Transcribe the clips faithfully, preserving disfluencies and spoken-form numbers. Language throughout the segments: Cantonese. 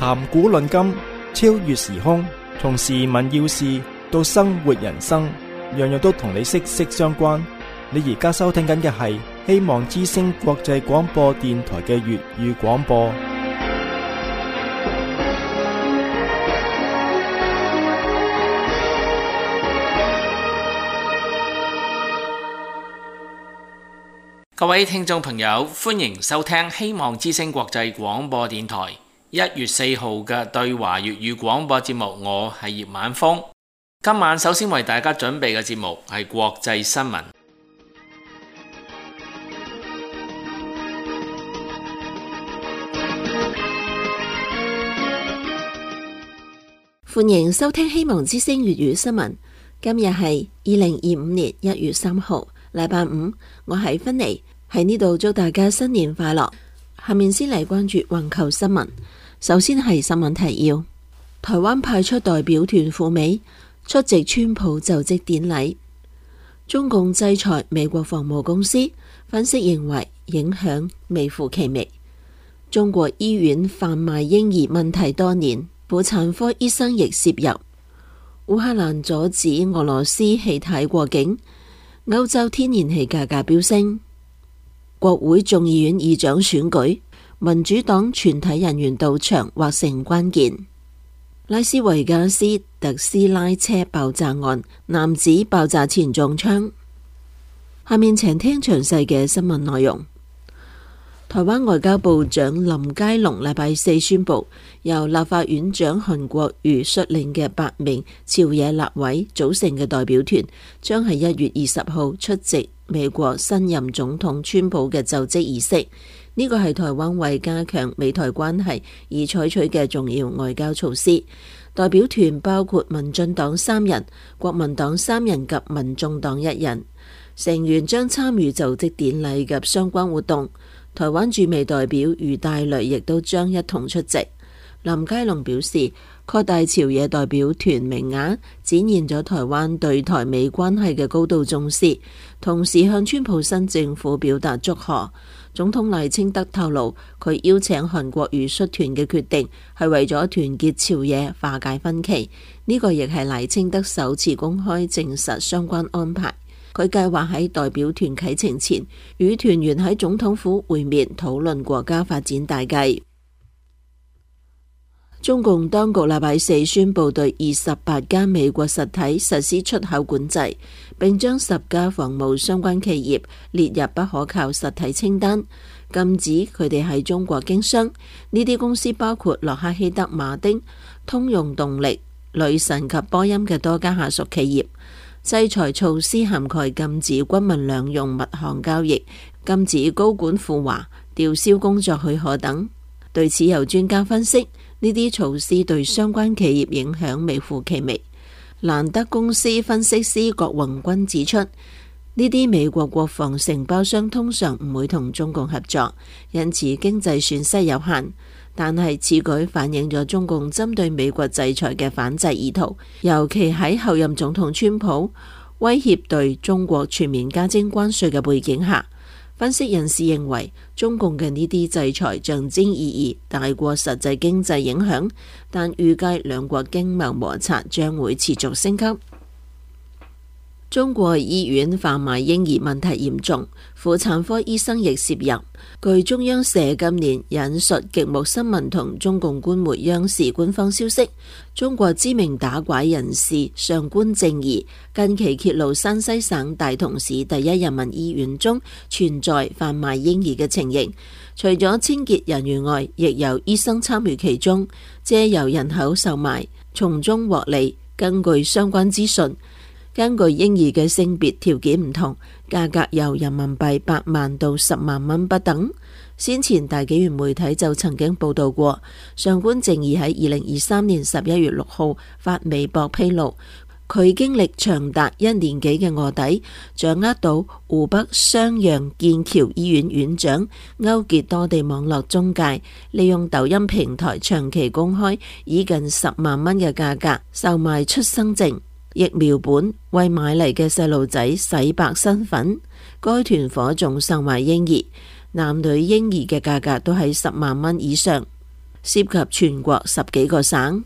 談古論今，超越時空，從時聞要事到生活人生，樣樣都同你息息相關。你而家收聽緊嘅係希望之聲國際廣播電台嘅粵語廣播。 各位聽眾朋友，歡迎收聽希望之聲國際廣播電台一月四號嘅對華粵語廣播節目。我係葉晚風。今晚首先為大家準備嘅節目係國際新聞。 歡迎收聽希望之聲粵語新聞。今日係二零二五年一月三號，禮拜五。我係芬妮，喺呢度祝大家新年快樂。下面先嚟關注環球新聞。首先係新聞提要：台灣派出代表團赴美出席川普就職典禮。中共制裁美國防務公司，分析認為影響微乎其微。中國醫院販賣嬰兒問題多年，婦產科醫生亦涉入。烏克蘭阻止俄羅斯氣體過境。歐洲天然氣價格飆升。國會眾議院議長選舉，民主黨全體人員到場或成關鍵。拉斯維加斯特斯拉車爆炸案，男子爆炸前中槍。下面請聽詳細嘅新聞內容。台灣外交部長林佳龍禮拜四宣布，由立法院長韓國瑜率領嘅八名朝野立委組成嘅代表團，將喺一月二十號出席美國新任總統川普嘅就職儀式。呢個係台灣為加強美台關係而採取嘅重要外交措施。代表團包括民進黨三人、國民黨三人及民眾黨一人，成員將參與就職典禮及相關活動。台灣駐美代表余大雷亦都將一同出席。林佳龍表示，擴大朝野代表團名額，展現咗台灣對台美關係嘅高度重視，同時向川普新政府表達祝賀。總統賴清德透露，佢邀請韓國瑜率團嘅決定係為咗團結朝野，化解分歧。呢、這個亦係賴清德首次公開證實相關安排。佢計劃喺代表團啟程前，與團員喺總統府會面，討論國家發展大計。中共當局禮拜四宣布對二十八家美國實體實施出口管制，並將十家防務相關企業列入不可靠實體清單，禁止佢哋喺中國經商。呢啲公司包括洛克希德馬丁、通用動力、雷神及波音嘅多家下屬企業。制裁措施涵蓋禁止軍民兩用物項交易、禁止高管赴華、吊銷工作許可等。對此，有專家分析，呢啲措施對相關企業影響微乎其微。蘭德公司分析師郭宏軍指出，呢啲美國國防承包商通常唔會同中共合作，因此經濟損失有限。但係此舉反映咗中共針對美國制裁嘅反制意圖，尤其喺後任總統川普威脅對中國全面加徵關稅嘅背景下。分析人士認為，中共嘅呢啲制裁象徵意義大過實際經濟影響，但預計兩國經貿摩擦將會持續升級。中國醫院販賣嬰兒問題嚴重，婦產科醫生亦涉入。據中央社今年引述極目新聞同中共官媒央視官方消息，中國知名打拐人士上官正儀近期揭露山西省大同市第一人民醫院中存在販賣嬰兒嘅情形。除咗清潔人員外，亦有醫生參與其中，借由人口售賣，從中獲利。根據相關資訊，根據嬰兒嘅性別條件唔同，價格由人民幣八萬到十萬蚊不等。先前大紀元媒體就曾經報道過，上官正義喺二零二三年十一月六號發微博披露，佢經歷長達一年幾嘅臥底，掌握到湖北襄陽劍橋醫院院長勾結多地網絡中介，利用抖音平台長期公開以近十萬蚊嘅價格售賣出生證、疫苗本，為買嚟嘅細路仔洗白身份。該團伙仲售賣嬰兒，男女嬰兒嘅價格都喺十萬蚊以上。 涉及全國十幾個省。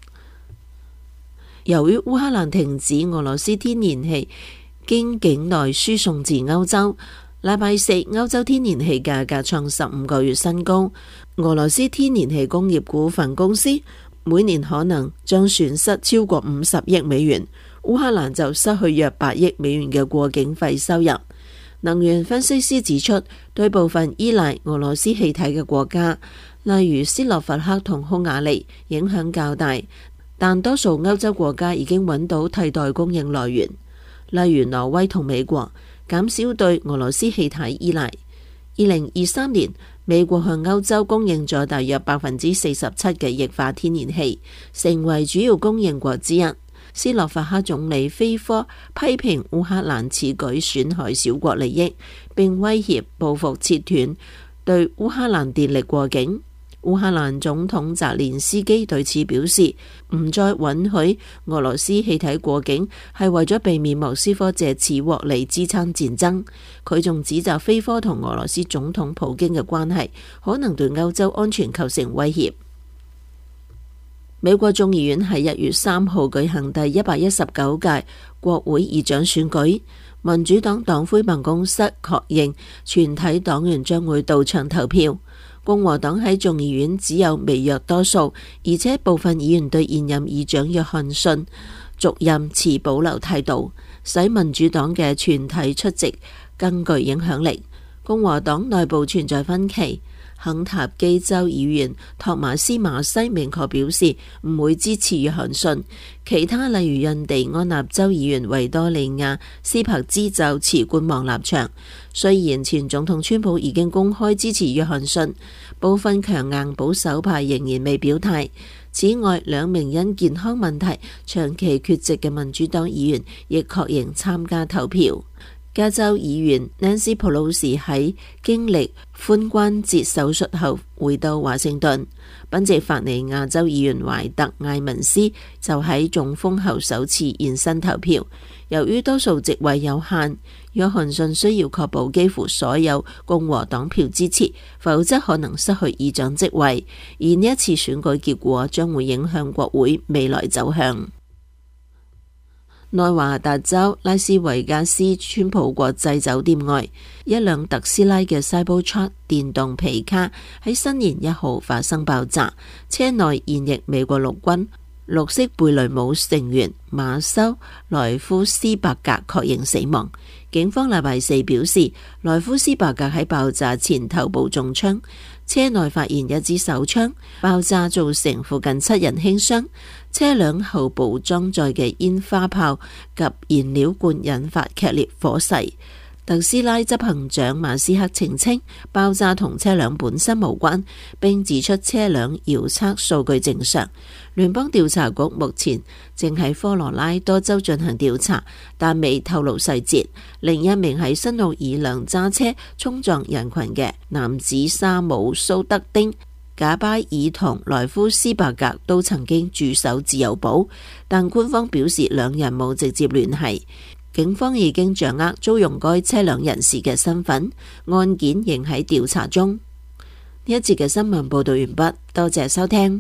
由於烏克蘭停止俄羅斯天然氣經境內輸送至歐洲，禮拜四歐洲天然氣價格創十五個月新高。俄羅斯天然氣工業股份公司每年可能將損失超過五十億美元，烏克蘭就失去約八億美元嘅過境費收入。能源分析師指出，對部分依賴俄羅斯氣體嘅國家，例如斯洛伐克同匈牙利，影響較大，但多數歐洲國家已經揾到替代供應來源，例如挪威同美國，減少對俄羅斯氣體依賴。二零二三年，美國向歐洲供應咗大約百分之四十七嘅液化天然氣，成為主要供應國之一。斯洛伐克總理菲科批評烏克蘭此舉損害小國利益，並威脅報復切斷對烏克蘭電力過境。烏克蘭總統澤連斯基對此表示，唔再允許俄羅斯氣體過境係為咗避免莫斯科借此獲利支撐戰爭。佢仲指責菲科同俄羅斯總統普京嘅關係可能對歐洲安全構成威脅。美國眾議院喺一月三號舉行第一百一十九屆國會議長選舉，民主黨黨魁辦公室確認全體黨員將會到場投票。共和黨喺眾議院只有微弱多數，而且部分議員對現任議長約翰遜續任持保留態度，使民主黨嘅全體出席更具影響力。共和黨內部存在分歧。肯塔基州議員托馬斯馬西明確表示唔會支持約翰遜，其他例如印第安納州議員維多利亞斯柏茲就持觀望立場。雖然前總統川普已經公開支持約翰遜，部分強硬保守派仍然未表態。此外，兩名因健康問題長期缺席嘅民主黨議員亦確認參加投票。加州議員 Nancy Pelosi 喺經歷髖關節手術後回到華盛頓。賓夕法尼亞州議員懷特艾文斯就喺中風後首次現身投票。由於多數席位有限，約翰遜需要確保幾乎所有共和黨票支持，否則可能失去議長職位。而呢一次選舉結果將會影響國會未來走向。內華達州拉斯維加斯川普國際酒店外，一輛特斯拉嘅 Cybertruck 電動皮卡喺新年一號發生爆炸，車內現役美國陸軍綠色貝雷姆成員馬修萊夫斯伯格確認死亡。警方禮拜四表示，萊夫斯伯格喺爆炸前頭部中槍，車內發現一支手槍，爆炸造成附近七人輕傷。車輛後部裝載嘅煙花炮及燃料罐引發劇烈火勢。特斯拉執行長馬斯克澄清，爆炸同車輛本身無關，並指出車輛遙測數據正常。聯邦調查局目前正喺科羅拉多州進行調查，但未透露細節。另一名喺新奧爾良揸車衝撞人群嘅男子沙姆蘇德丁賈巴爾同萊夫斯伯格都曾經駐守自由堡，但官方表示兩人冇直接聯繫。警方已經掌握租用該車輛人士嘅身份，案件仍喺調查中。呢一節嘅新聞報道完畢，多謝收聽。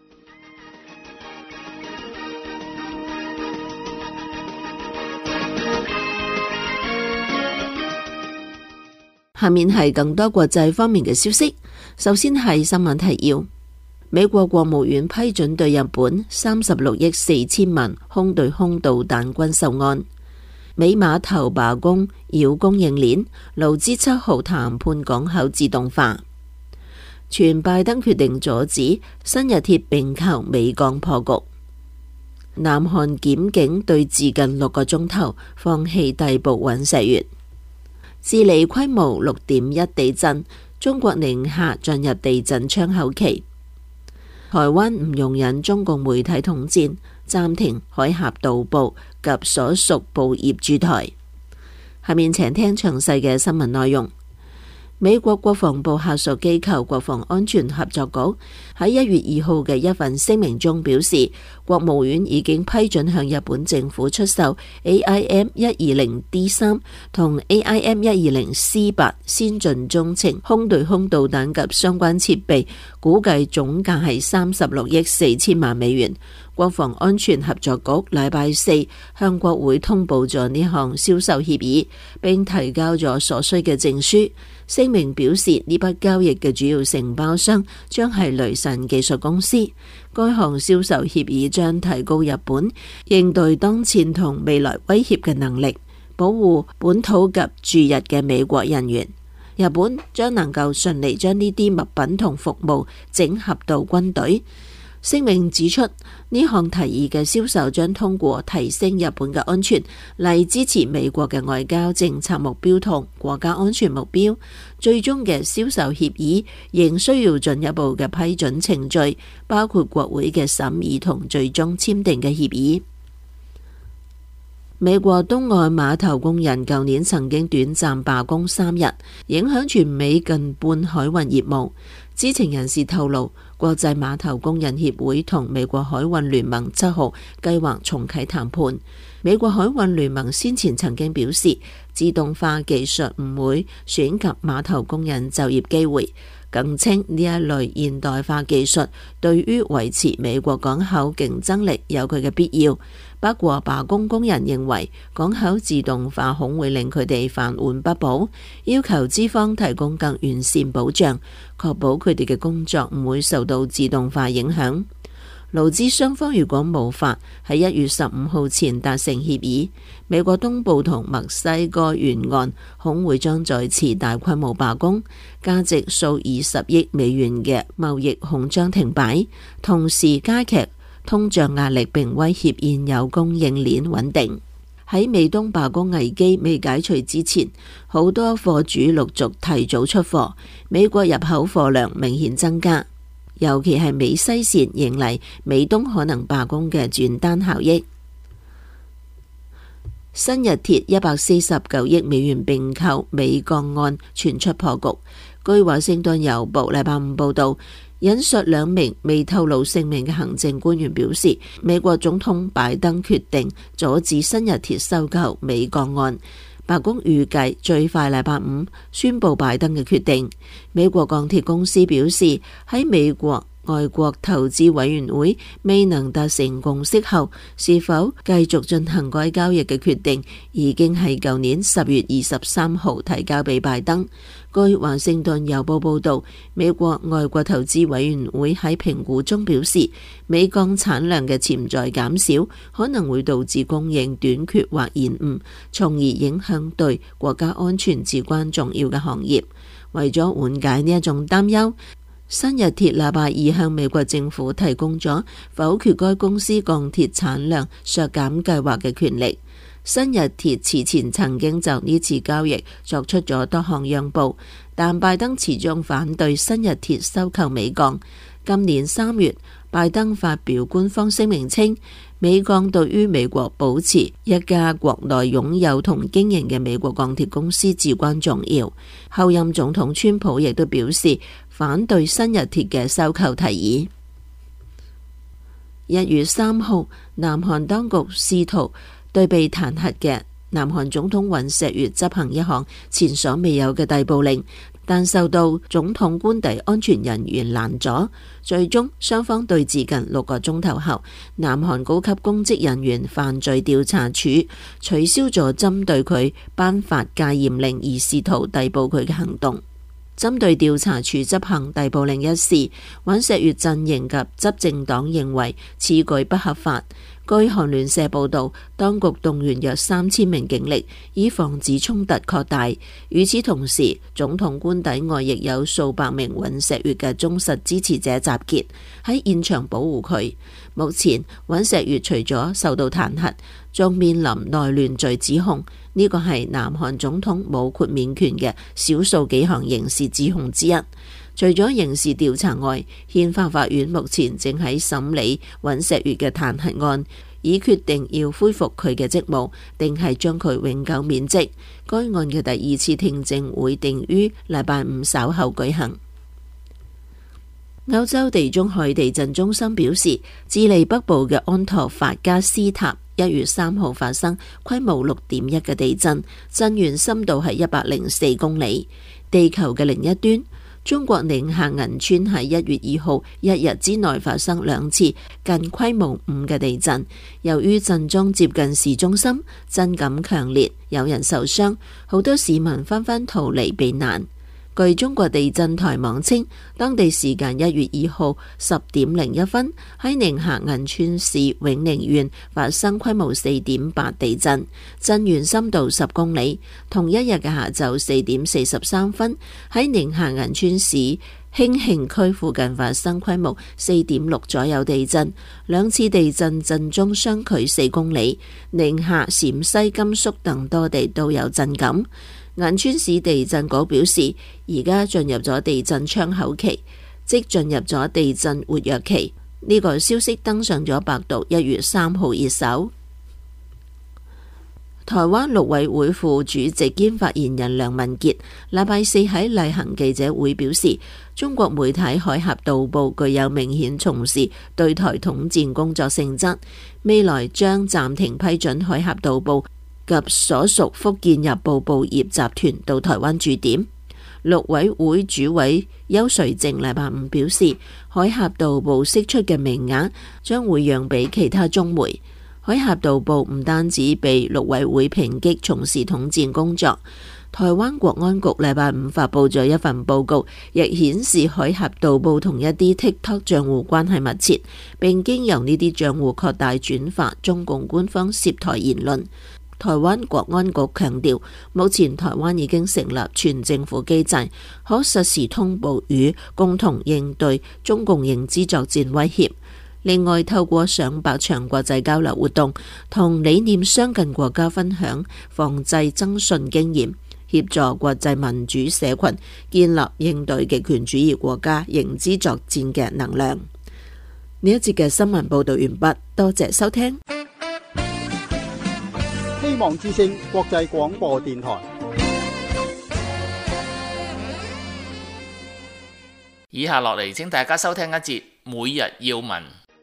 下面係更多國際方面嘅消息。首先係新聞提要：美國國務院批准對日本三十六億四千萬空對空導彈軍售案。美碼頭罷工擾供應鏈，勞資七號談判港口自動化。全拜登決定阻止新日鐵併購美鋼破局。南韓檢警對峙近六個鐘頭，放棄逮捕尹錫悅。智利規模六點一地震，中國寧夏進入地震窗口期。台灣唔容忍中共媒體統戰，暫停海峽導報及所屬報業駐台。下面請聽詳細嘅新聞內容。 美國國防部下屬機構國防安全合作局喺一月二號嘅一份聲明中表示，國務院已經批准向日本政府出售 A I M 一二零 D 三 同 A I M 一二零 C 八 先進中程空對空導彈及相關設備，估計總價係三十六億四千萬美元。國防安全合作局禮拜四向國會通報咗呢項銷售協議，並提交咗所需嘅證書。聲明表示，呢筆交易嘅主要承包商將係雷神技術公司。該項銷售協議將提高日本應對當前同未來威脅嘅能力，保護本土及駐日嘅美國人員。日本將能夠順利將呢啲物品同服務整合到軍隊。聲明指出，呢項提議嘅銷售將通過提升日本嘅安全嚟支持美國嘅外交政策目標同國家安全目標。最終嘅銷售協議仍需要進一步嘅批准程序，包括國會嘅審議同最終簽訂嘅協議。美國東岸碼頭工人舊年曾經短暫罷工三日，影響全美近半海運業務。知情人士透露，國際碼頭工人協會同美國海運聯盟七號計劃重啟談判。美國海運聯盟先前曾經表示，自動化技術唔會損及碼頭工人就業機會，更稱呢一類現代化技術對於維持美國港口競爭力有佢嘅必要。不過罷工工人認為港口自動化恐會令佢哋飯碗不保，要求資方提供更完善保障，確保佢哋嘅工作唔會受到自動化影響。勞資雙方如果無法喺一月十五號前達成協議，美國東部同墨西哥沿岸恐會將再次大規模罷工，價值數二十億美元嘅貿易恐將停擺，同時加劇通脹壓力並威脅現有供應鏈穩定。喺美東罷工危機未解除之前，好多貨主陸續提早出貨，美國入口貨量明顯增加，尤其係美西線迎嚟美東可能罷工嘅轉單效益。新日鐵一百四十九億美元併購美鋼案傳出破局。據華盛頓郵報禮拜五報道，引述兩名未透露姓名嘅行政官員表示，美國總統拜登決定阻止新日鐵收購美鋼案。白宮預計最快禮拜五宣布拜登嘅決定。美國鋼鐵公司表示，喺美國外國投資委員會未能達成共識後，是否繼續進行該交易嘅決定已經喺舊年十月二十三號提交俾拜登。據華盛頓郵報報道，美國外國投資委員會喺評估中表示，美鋼產量嘅潛在減少可能會導致供應短缺或延誤，從而影響對國家安全至關重要嘅行業。為咗緩解呢一種擔憂，新日鐵禮拜二向美國政府提供咗否決該公司鋼鐵產量削減計劃嘅權力。新日鐵此前曾經就呢次交易作出咗多項讓步，但拜登始終反對新日鐵收購美鋼。今年三月，拜登發表官方聲明稱，美鋼對於美國保持一家國內擁有同經營嘅美國鋼鐵公司至關重要。後任總統川普亦都表示反對新日鐵嘅收購提議。一月三號，南韓當局試圖對被彈劾嘅南韓總統尹錫悅執行一項前所未有嘅逮捕令，但受到總統官邸安全人員攔阻，最終雙方對峙近六個鐘頭後，南韓高級公職人員犯罪調查處取消咗針對佢頒發戒嚴令而試圖逮捕佢嘅行動。針對調查處執行逮捕令一事，尹錫悅陣營及執政黨認為此舉不合法。據韓聯社報道，當局動員約三千名警力，以防止衝突擴大。與此同時，總統官邸外亦有數百名尹錫悅嘅忠實支持者集結喺現場保護佢。目前，尹錫悅除咗受到彈劾，仲面臨內亂罪指控。呢個係南韓總統冇豁免權嘅少數幾項刑事指控之一。除咗刑事調查外，憲法法院目前正喺審理尹錫悅嘅彈劾案， 以決定要恢復佢嘅職務，定係將佢永久免職。該案嘅第二次聽證會定於禮拜五稍後舉行。歐洲地中海地震中心表示，智利北部嘅安托法加斯塔一月三號發生規模六點一嘅地震，震源深度係一百零四公里。地球嘅另一端，中國寧夏銀川喺一月二號一日之內發生兩次近規模五嘅地震，由於震中接近市中心，震感強烈，有人受傷，好多市民紛紛逃離避難。據中國地震台網稱，當地時間一月二號十點零一分喺寧夏銀川市永寧縣發生規模四點八地震，震源深度十公里。同一日嘅下晝四點四十三分喺寧夏銀川市興慶區附近發生規模四點六左右地震，兩次地震震中相距四公里。寧夏、陝西、甘肅等多地都有震感。銀川市地震局表示，而家進入咗地震窗口期，即進入咗地震活躍期。呢、這個消息登上咗百度一月三號熱搜。台灣陸委會副主席兼發言人梁文傑禮拜四喺例行記者會表示，中國媒體《海峽導報》具有明顯從事對台統戰工作性質，未來將暫停批准《海峽導報》及所屬福建日報報業集團到台灣駐點。陸委會主委邱瑞正禮拜五表示，海峽導報釋出嘅名額將會讓俾其他中媒。海峽導報唔單止被陸委會抨擊從事統戰工作，台灣國安局禮拜五發佈咗一份報告，亦顯示海峽導報同一啲 TikTok 賬戶關係密切，並經由呢啲賬戶擴大轉發中共官方涉台言論。台灣國安局強調，目前台灣已經成立全政府機制，可實時通報與共同應對中共認知作戰威脅。另外，透過上百場國際交流活動，同理念相近國家分享防制徵信經驗，協助國際民主社群建立應對極權主義國家認知作戰嘅能量。呢一節嘅新聞報道完畢，多謝收聽。 希望之聲國際廣播電台。 以下落嚟，請大家收聽一節每日要聞。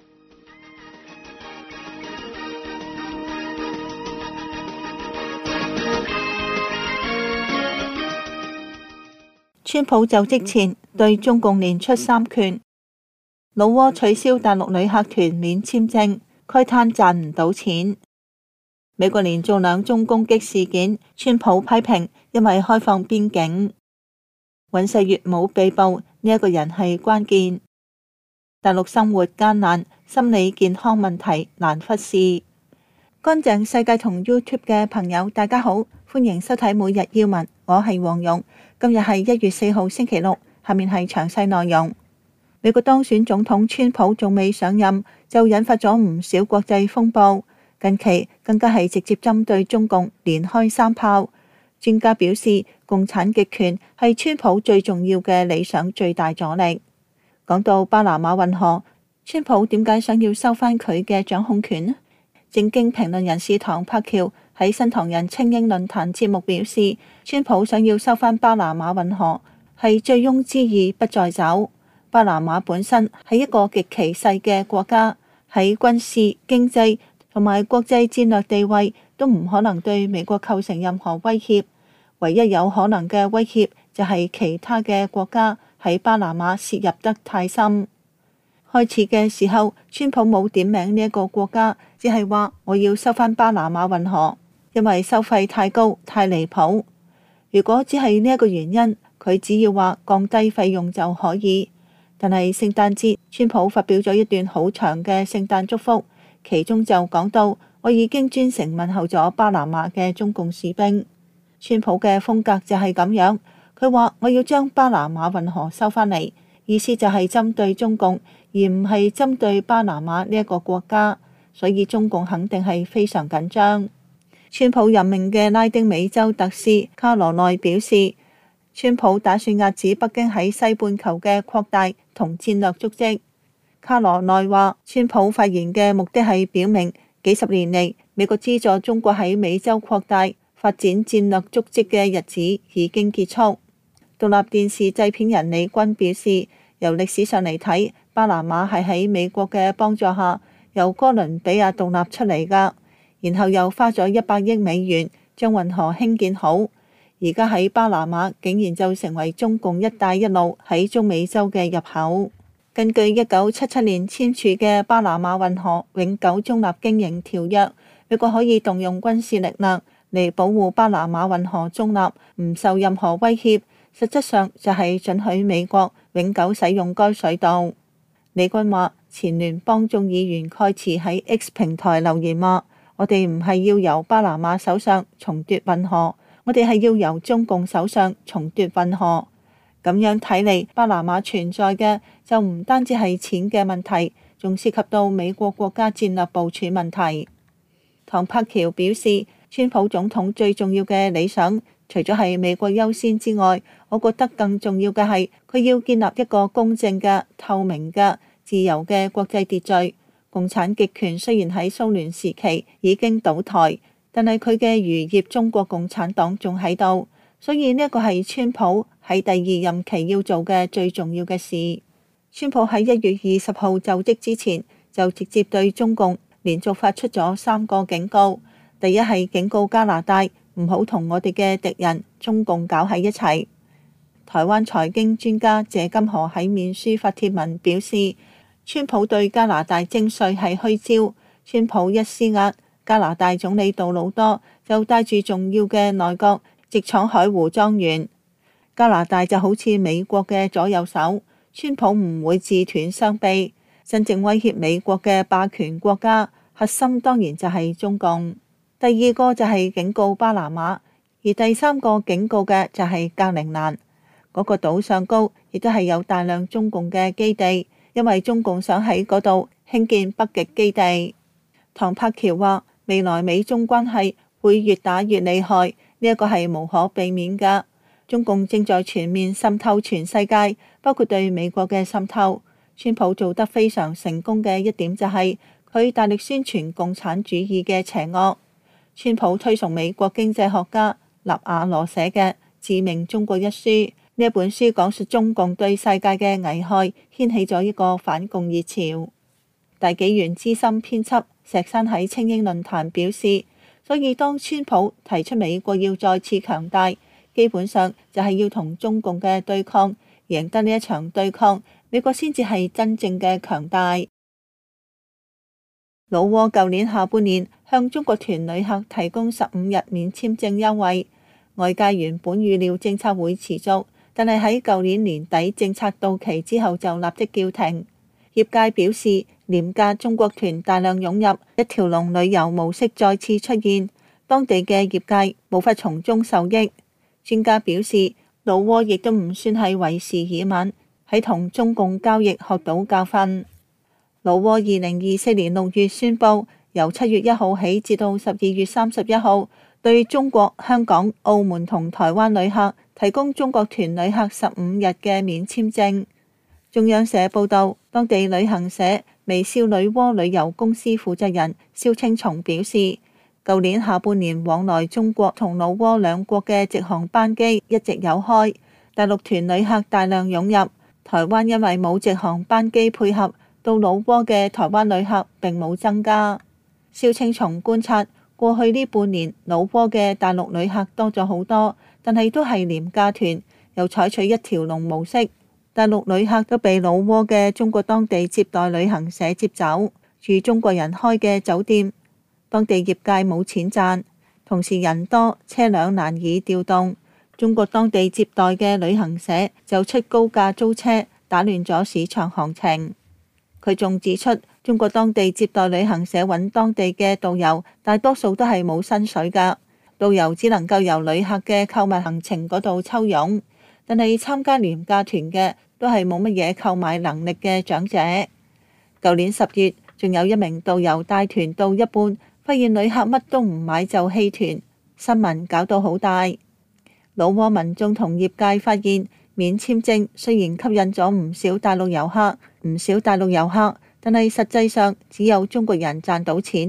川普就職前對中共連出三拳，老撾取消大陸旅客團免簽證，慨嘆賺唔到錢。美國連續兩宗攻擊事件，川普批評因為開放邊境。尹錫悅冇被捕，呢一個人係關鍵。大陸生活艱難，心理健康問題難忽視。乾淨世界同 YouTube 嘅朋友大家好，歡迎收睇每日要聞，我係黃勇。今日係一月四號星期六，下面係詳細內容。美國當選總統川普仲未上任，就引發咗唔少國際風暴。近期更加係直接針對中共連開三炮。專家表示，共產極權係川普最重要嘅理想最大阻力。講到巴拿馬運河，川普點解想要收返佢嘅掌控權呢？正經評論人士唐柏橋喺新唐人精英論壇節目表示，川普想要收返巴拿馬運河係醉翁之意不在酒。巴拿馬本身係一個極其細嘅國家，喺軍事、經濟同埋國際戰略地位都唔可能對美國構成任何威脅，唯一有可能嘅威脅就係其他嘅國家喺巴拿馬涉入得太深。開始嘅時候，川普冇點名呢一個國家，只係話我要收返巴拿馬運河，因為收費太高太離譜。如果只係呢一個原因，佢只要話降低費用就可以。但係聖誕節，川普發表咗一段好長嘅聖誕祝福。其中就講到，我已經專程問候咗巴拿馬嘅中共士兵。川普嘅風格就係咁樣，佢話我要將巴拿馬運河收返嚟，意思就係針對中共，而唔係針對巴拿馬呢一個國家，所以中共肯定係非常緊張。川普任命嘅拉丁美洲特使卡羅內表示，川普打算壓止北京喺西半球嘅擴大同戰略足跡。卡羅內話，川普發言嘅目的係表明幾十年嚟，美國資助中國喺美洲擴大發展戰略足跡嘅日子已經結束。獨立電視製片人李軍表示，由歷史上嚟睇，巴拿馬係喺美國嘅幫助下由哥倫比亞獨立出嚟㗎，然後又花咗一百億美元將運河興建好，而家喺巴拿馬竟然就成為中共一帶一路喺中美洲嘅入口。根據一九七七年簽署嘅巴拿馬運河永久中立經營條約，美國可以動用軍事力量嚟保護巴拿馬運河中立，唔受任何威脅，實質上就係准許美國永久使用該水道。李軍話，前聯邦眾議員蓋茨喺 X 平台留言話，我哋唔係要由巴拿馬手上重奪運河，我哋係要由中共手上重奪運河。咁樣睇嚟，巴拿馬存在嘅就唔單止係錢嘅問題，仲涉及到美國國家戰略部署問題。唐柏橋表示，川普總統最重要嘅理想，除咗係美國優先之外，我覺得更重要嘅係佢要建立一個公正嘅、透明嘅、自由嘅國際秩序。共產極權雖然喺蘇聯時期已經倒台，但係佢嘅餘孽中國共產黨仲喺度，所以呢一個係川普喺第二任期要做嘅最重要嘅事。川普喺一月二十號就職之前，就直接對中共連續發出咗三個警告。第一係警告加拿大唔好同我哋嘅敵人中共搞喺一齊。台灣財經專家謝金河喺面書發帖文表示，川普對加拿大徵稅係虛招。川普一施壓，加拿大總理杜魯多就帶住重要嘅內閣直闖海湖莊園。加拿大就好似美國嘅左右手，川普唔會自斷雙臂。真正威脅美國嘅霸權國家核心當然就係中共。第二個就係警告巴拿馬，而第三個警告嘅就係格陵蘭。嗰個島上高亦都係有大量中共嘅基地，因為中共想喺嗰度興建北極基地。唐柏橋話，未來美中關係會越打越厲害，呢一個係無可避免㗎。中共正在全面滲透全世界，包括對美國嘅滲透。川普做得非常成功嘅一點就係佢大力宣傳共產主義嘅邪惡。川普推崇美國經濟學家納瓦羅寫嘅《致命中國》一書，呢一本書講述中共對世界嘅危害，掀起咗一個反共熱潮。大紀元資深編輯石山喺清英論壇表示，所以當川普提出美國要再次強大，基本上就係要同中共嘅對抗，贏得呢一場對抗，美國先至係真正嘅強大。老撾舊年下半年向中國團旅客提供十五日免簽證優惠，外界原本預料政策會持續，但係喺舊年年底政策到期之後就立即叫停。業界表示，廉價中國團大量湧入，一條龍旅遊模式再次出現，當地嘅業界無法從中受益。專家表示，老撾亦都唔算係為時已晚，喺同中共交易學到教訓。老撾二零二四年六月宣布，由七月一號起至到十二月三十一號，對中國、香港、澳門同台灣旅客提供中國團旅客十五日嘅免簽證。中央社報道，當地旅行社微笑女媧旅遊公司負責人蕭青松表示，舊年下半年往來中國同老撾兩國嘅直航班機一直有開，大陸團旅客大量湧入，台灣因為冇直航班機配合，到老撾嘅台灣旅客並冇增加。蕭青松觀察，過去呢半年老撾嘅大陸旅客多咗好多，但係都係廉價團，又採取一條龍模式，大陸旅客都被老撾嘅中國當地接待旅行社接走，住中國人開嘅酒店，當地業界冇錢賺，同時人多車輛難以調動，中國當地接待嘅旅行社就出高價租車，打亂咗市場行情。佢仲指出，中國當地接待旅行社揾當地嘅導遊，大多數都係冇薪水㗎，導遊只能夠由旅客嘅購物行程嗰度抽傭，但係參加廉價團嘅都係冇乜嘢購買能力嘅長者。舊年十月，仲有一名導遊帶團到一半，發現旅客乜都唔買就棄團，新聞搞到好大。老撾民眾同業界發現，免簽證雖然吸引咗唔少大陸遊客，唔少大陸遊客，但係實際上只有中國人賺到錢，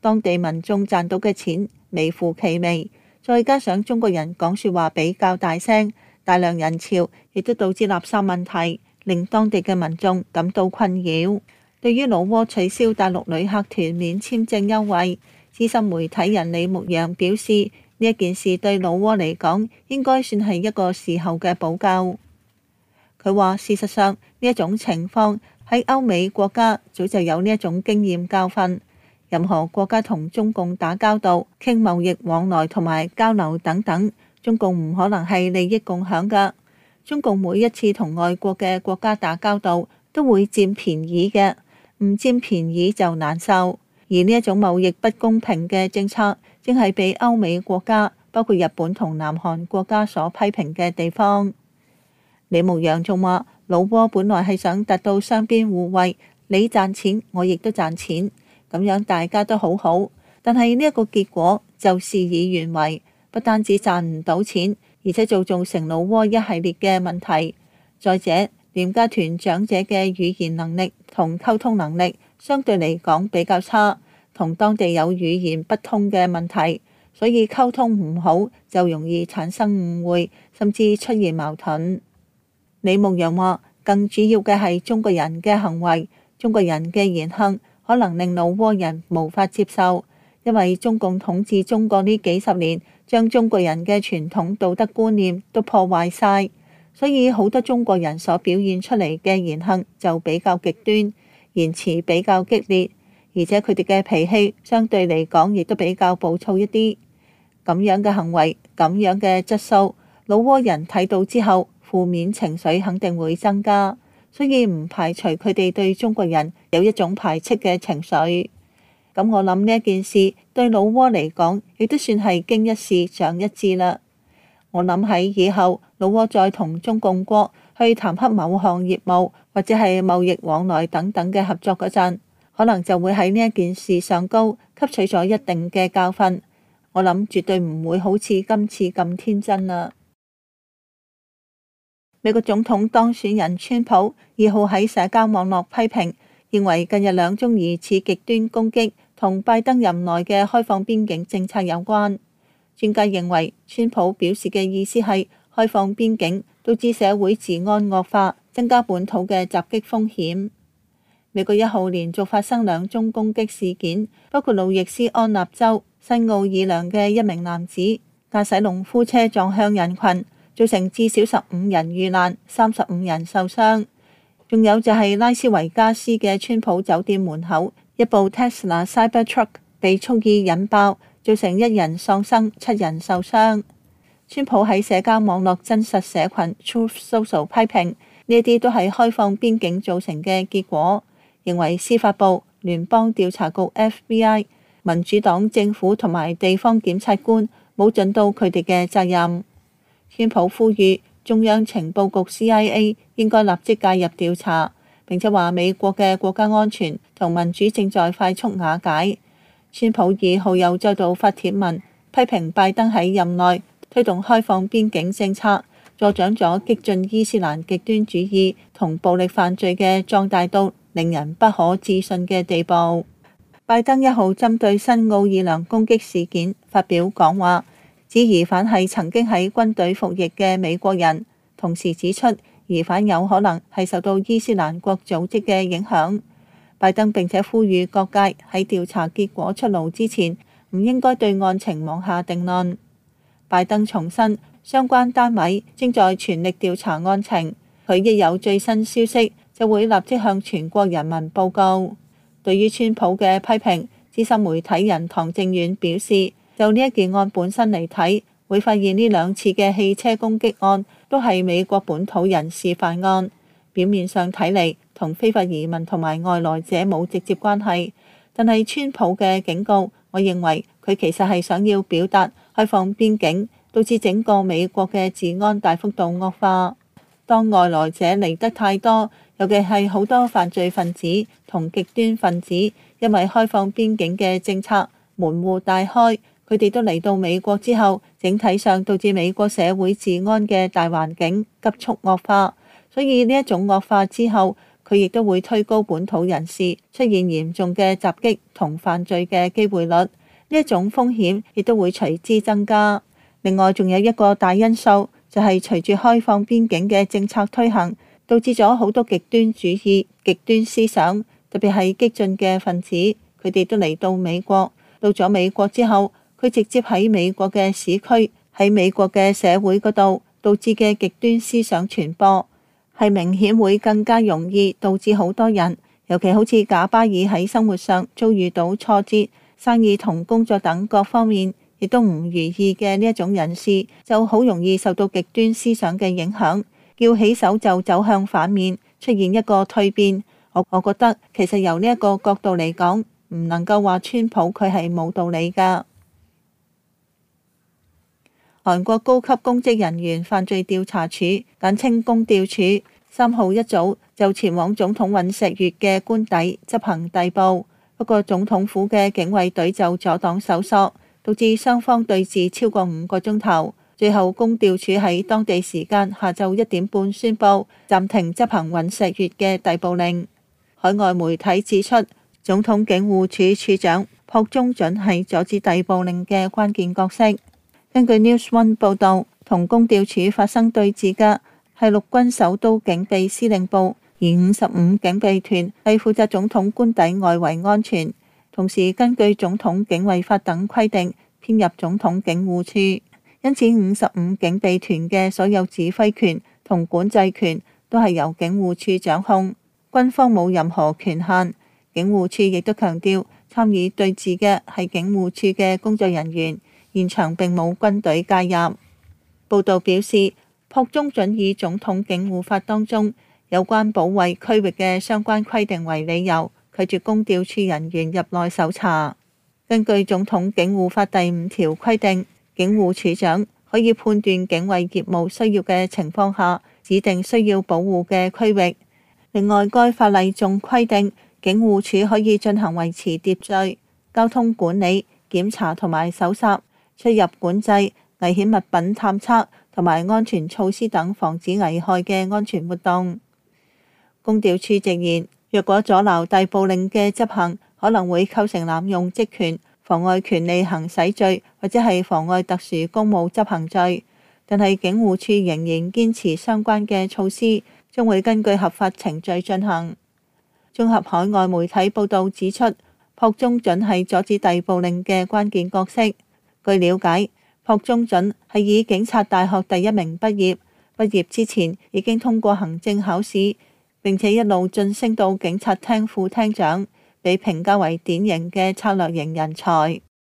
當地民眾賺到嘅錢微乎其微，再加上中國人講說話比較大聲，大量人潮亦都導致垃圾問題，令當地嘅民眾感到困擾。對於老撾取消大陸旅客團免簽證優惠，資深媒體人李牧陽表示，呢一件事對老撾嚟講應該算係一個事後嘅補救。佢話事實上呢一種情況喺歐美國家早就有呢一種經驗教訓，任何國家同中共打交道、傾貿易往來同埋交流等等，中共唔可能係利益共享㗎。中共每一次同外國嘅國家打交道都會佔便宜嘅，唔佔便宜就難受。而呢一種貿易不公平嘅政策，正係被歐美國家，包括日本同南韓國家所批評嘅地方。李牧陽仲話，老撾本來係想達到雙邊互惠，你賺錢，我亦都賺錢，咁樣大家都好好。但係呢一個結果就事與願違，不單止賺唔到錢，而且就造成老撾一系列嘅問題。再者，廉價團長者嘅語言能力同溝通能力相對嚟講比較差，同當地有語言不通嘅問題，所以溝通唔好就容易產生誤會，甚至出現矛盾。李牧陽話，更主要嘅係中國人嘅行為，中國人嘅言行可能令老撾人無法接受，因為中共統治中國呢幾十年，將中國人嘅傳統道德觀念都破壞晒，所以好多中國人所表現出嚟嘅言行就比較極端，言辭比較激烈，而且佢哋嘅脾氣相對嚟講亦都比較暴躁一啲。咁樣嘅行為，咁樣嘅質素，老撾人睇到之後，負面情緒肯定會增加，所以唔排除佢哋對中國人有一種排斥嘅情緒。咁我諗呢一件事對老撾嚟講，亦都算係經一事長一智啦。我諗喺以後老撾再同中共國去談洽某項業務或者係貿易往來等等嘅合作嗰陣，可能就會喺呢一件事上高吸取咗一定嘅教訓。我諗絕對唔會好似今次咁天真啦。美國總統當選人川普二號喺社交網絡批評，認為近日兩宗疑似極端攻擊同拜登任內嘅開放邊境政策有關。專家認為，川普表示嘅意思係開放邊境導致社會治安惡化，增加本土嘅襲擊風險。美國一號連續發生兩宗攻擊事件，包括路易斯安那州新奧爾良嘅一名男子駕駛農夫車撞向人群，造成至少十五人遇難，三十五人受傷。仲有就係拉斯維加斯嘅川普酒店門口，一部 Tesla Cybertruck 被蓄意引爆，造成一人喪生，七人受傷。川普喺社交網絡真實社群 Truth Social 批評呢啲都係開放邊境造成嘅結果，認為司法部、聯邦調查局 F B I、民主黨政府同埋地方檢察官冇盡到佢哋嘅責任。川普呼籲中央情報局 C I A 應該立即介入調查，並且話美國嘅國家安全同民主正在快速瓦解。川普二號又再度發帖文批評拜登喺任內推動開放邊境政策，助長咗激進伊斯蘭極端主義同暴力犯罪嘅壯大到令人不可置信嘅地步。拜登一號針對新奧爾良攻擊事件發表講話，指疑犯係曾經喺軍隊服役嘅美國人，同時指出疑犯有可能係受到伊斯蘭國組織嘅影響。拜登並且呼籲各界喺調查結果出爐之前，唔應該對案情妄下定論。拜登重申，相關單位正在全力調查案情，佢一有最新消息就會立即向全國人民報告。對於川普嘅批評，資深媒體人唐正遠表示，就呢一件案本身嚟睇，會發現呢兩次嘅汽車攻擊案都係美國本土人士犯案，表面上睇嚟同非法移民同埋外來者冇直接關係。但係川普嘅警告，我認為佢其實係想要表達開放邊境導致整個美國嘅治安大幅度惡化。當外來者嚟得太多，尤其係好多犯罪分子同極端分子，因為開放邊境嘅政策門戶大開，佢哋都嚟到美國之後，整體上導致美國社會治安嘅大環境急速惡化。所以呢一種惡化之後， 佢亦都會推高本土人士出現嚴重嘅襲擊同犯罪嘅機會率，呢一種風險亦都會隨之增加。另外，仲有一個大因素，就係隨住開放邊境嘅政策推行，導致咗好多極端主義、極端思想，特別係激進嘅分子，佢哋都嚟到美國。到咗美國之後，佢直接喺美國嘅市區、喺美國嘅社會嗰度導致嘅極端思想傳播，係明顯會更加容易導致好多人，尤其好似賈巴爾喺生活上遭遇到挫折、生意同工作等各方面亦都唔如意嘅呢一種人士，就好容易受到極端思想嘅影響，叫起手就走向反面，出現一個蛻變。我我覺得其實由呢一個角度嚟講，唔能夠話川普佢係冇道理㗎。韓國高級公職人員犯罪調查處簡稱公調處三號一早就前往總統尹錫悅嘅官邸執行逮捕，不過總統府嘅警衛隊就阻擋搜索，導致雙方對峙超過五個鐘頭。最後公調處喺當地時間下晝一點半宣布暫停執行尹錫悅嘅逮捕令。海外媒體指出，總統警護處處長朴忠准係阻止逮捕令嘅關鍵角色。根據 News One 報導，同公調處發生對峙嘅係陸軍首都警備司令部，而五十五警備團係負責總統官邸外圍安全，同時根據總統警衛法等規定編入總統警護處，因此五十五警備團嘅所有指揮權同管制權都係由警護處掌控，軍方冇任何權限。警護處亦都強調，參與對峙嘅係警護處嘅工作人員，現場並冇軍隊介入。報道表示，朴忠准以總統警護法當中有關保衛區域嘅相關規定為理由，拒絕公調處人員入內搜查。根據總統警護法第五條規定，警護處長可以判斷警衛業務需要嘅情況下，指定需要保護嘅區域。另外，該法例仲規定，警護處可以進行維持秩序、交通管理、檢查同埋搜查、出入管制、危險物品探測同埋安全措施等防止危害嘅安全活動。公調處直言，若果阻撓逮捕令嘅執行，可能會構成濫用職權、妨礙權利行使罪或者係妨礙特殊公務執行罪。但係警護處仍然堅持相關嘅措施將會根據合法程序進行。綜合海外媒體報導指出，朴忠准係阻止逮捕令嘅關鍵角色。據了解，朴忠准係以警察大學第一名畢業，畢業之前已經通過行政考試，並且一路晉升到警察廳副廳長，被評價為典型嘅策略型人才。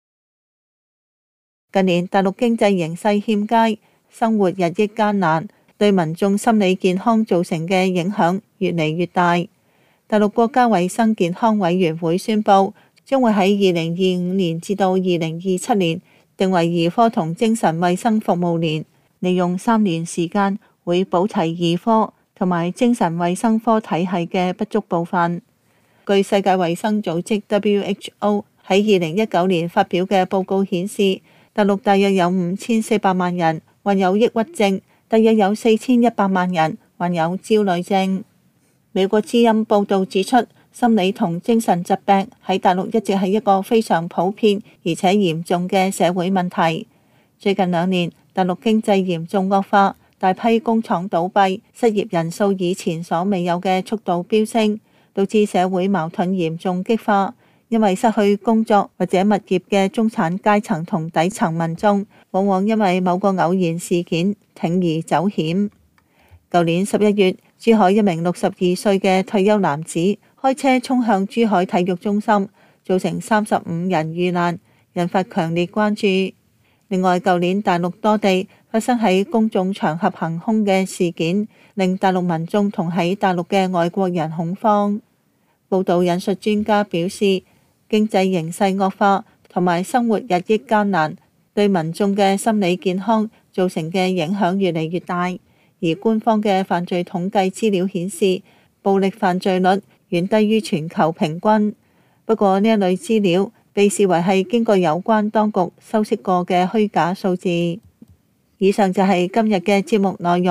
近年大陸經濟形勢欠佳，生活日益艱難，對民眾心理健康造成嘅影響越嚟越大。大陸國家衛生健康委員會宣布，將會喺二零二五年至到二零二七年定為兒科同精神衛生服務年，利用三年時間會補齊兒科同埋精神衛生科體系嘅不足部分。據世界衛生組織 W H O 喺二零一九年發表嘅報告顯示，大陸大約有五千四百萬人患有抑鬱症，大約有四千一百萬人患有焦慮症。美國之音報導指出，心理同精神疾病喺大陸一直係一個非常普遍而且嚴重嘅社會問題。最近兩年，大陸經濟嚴重惡化，大批工廠倒閉，失業人數以前所未有嘅速度飆升，導致社會矛盾嚴重激化。因為失去工作或者物業嘅中產階層同底層民眾，往往因為某個偶然事件鋌而走險。舊年十一月，珠海一名六十二歲嘅退休男子開車衝向珠海體育中心，造成三十五人遇難，引發強烈關注。另外，舊年大陸多地發生喺公眾場合行兇嘅事件，令大陸民眾同喺大陸嘅外國人恐慌。報導引述專家表示，經濟形勢惡化同埋生活日益艱難，對民眾嘅心理健康造成嘅影響越嚟越大。而官方嘅犯罪統計資料顯示，暴力犯罪率遠低於全球平均。不過呢一類資料被視為係經過有關當局修飾過嘅虛假數字。以上就係今日嘅節目內容，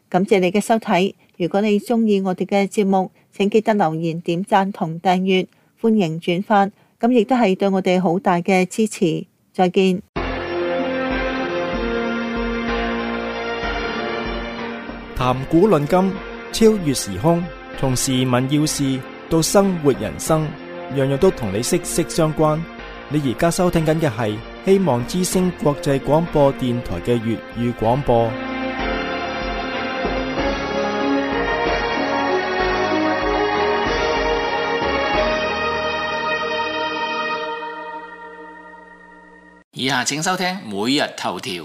感謝你嘅收睇。如果你鍾意我哋嘅節目，請記得留言、點讚同訂閱，歡迎轉發，咁亦都係對我哋好大嘅支持。再見。 談古論今，超越時空，從時聞要事到生活人生，樣樣都同你息息相關。你而家收聽緊嘅係希望之聲國際廣播電台嘅粵語廣播。 以下請收聽每日頭條。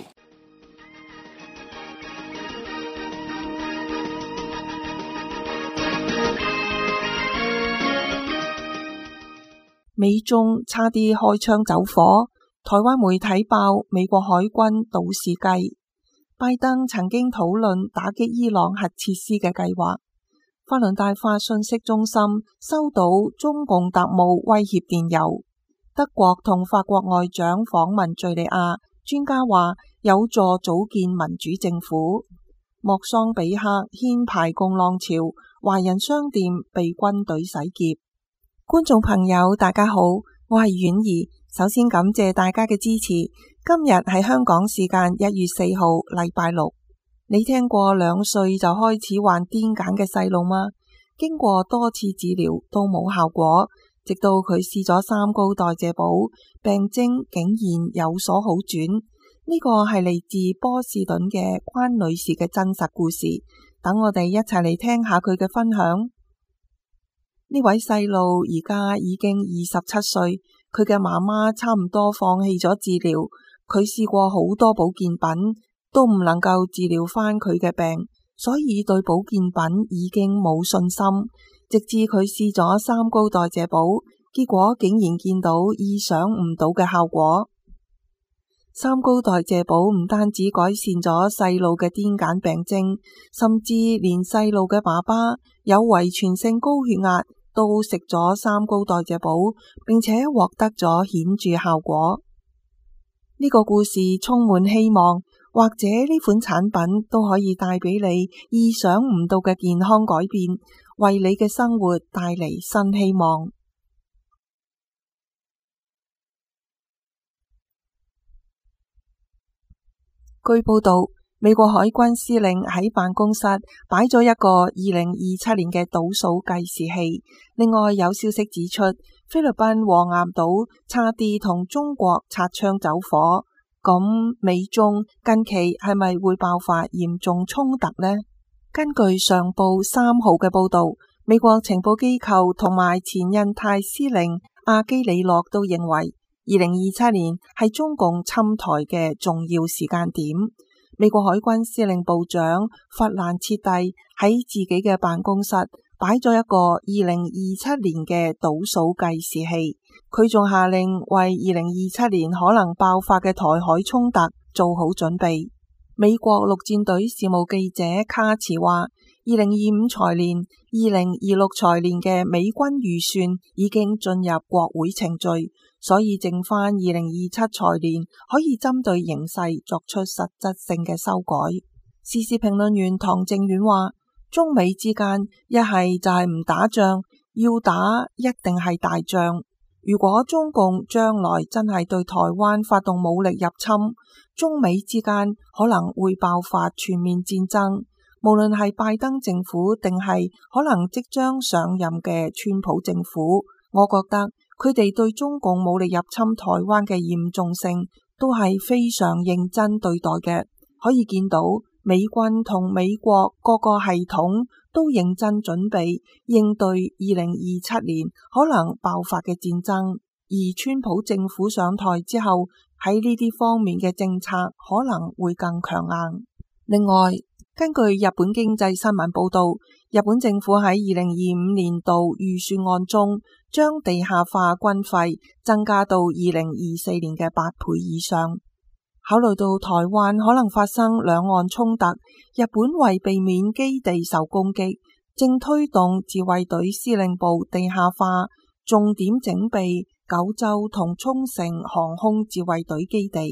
美中差啲開槍走火，台灣媒體爆美國海軍倒事計。拜登曾經討論打擊伊朗核設施嘅計劃。法輪大法信息中心收到中共特務威脅電郵。德國同法國外長訪問敘利亞，專家話有助組建民主政府。莫桑比克掀排共浪潮，華人商店被軍隊洗劫。觀眾朋友大家好，我係婉兒，首先感謝大家嘅支持。今日係香港時間一月四號禮拜六。你聽過兩歲就開始患癲癇嘅細路嗎？經過多次治療都冇效果，直到佢試咗三高代謝補，病徵竟然有所好轉。呢個係嚟自波士頓嘅關女士嘅真實故事。等我哋一齊嚟聽下佢嘅分享。呢位細路而家已經二十七歲，佢嘅媽媽差唔多放棄咗治療。佢試過好多保健品，都唔能夠治療返佢嘅病，所以對保健品已經冇信心。直至佢試咗三高代謝補，結果竟然見到意想唔到嘅效果。三高代謝補唔單止改善咗細路嘅癲癇病徵，甚至連細路嘅爸爸有遺傳性高血壓都食咗三高代謝補，並且獲得咗顯著效果。呢個故事充滿希望，或者呢款產品都可以帶俾你意想唔到嘅健康改變，為你嘅生活帶嚟新希望。據報道，美國海軍司令喺辦公室擺咗一個二零二七年嘅倒數計時器。另外有消息指出，菲律賓黃岩島差啲同中國擦槍走火。咁美中近期係咪會爆發嚴重衝突呢？根據上報三號嘅報道，美國情報機構同埋前印太司令阿基里諾都認為，二零二七年係中共侵台嘅重要時間點。美國海軍司令部長弗蘭切蒂喺自己嘅辦公室擺咗一個二零二七年嘅倒數計時器，佢仲下令為二零二七年可能爆發嘅台海衝突做好準備。美國陸戰隊事務記者卡茨話，二零二五財年、二零二六財年嘅美軍預算已經進入國會程序，所以剩返二零二七財年可以針對形勢作出實質性嘅修改。時事評論員唐正遠話，中美之間一係就係唔打仗，要打一定係大仗。如果中共將來真係對台灣發動武力入侵，中美之間可能會爆發全面戰爭。無論係拜登政府定係可能即將上任嘅川普政府，我覺得佢哋對中共武力入侵台灣嘅嚴重性都係非常認真對待嘅。可以見到美軍同美國各個系統都認真準備應對二零二七年可能爆發嘅戰爭，而川普政府上台之後喺呢啲方面嘅政策可能會更強硬。另外，根據日本經濟新聞報道，日本政府喺二零二五年度預算案中將地下化軍費增加到二零二四年嘅八倍以上。考慮到台灣可能發生兩岸衝突，日本為避免基地受攻擊，正推動自衛隊司令部地下化，重點整備九州同沖繩航空自衛隊基地。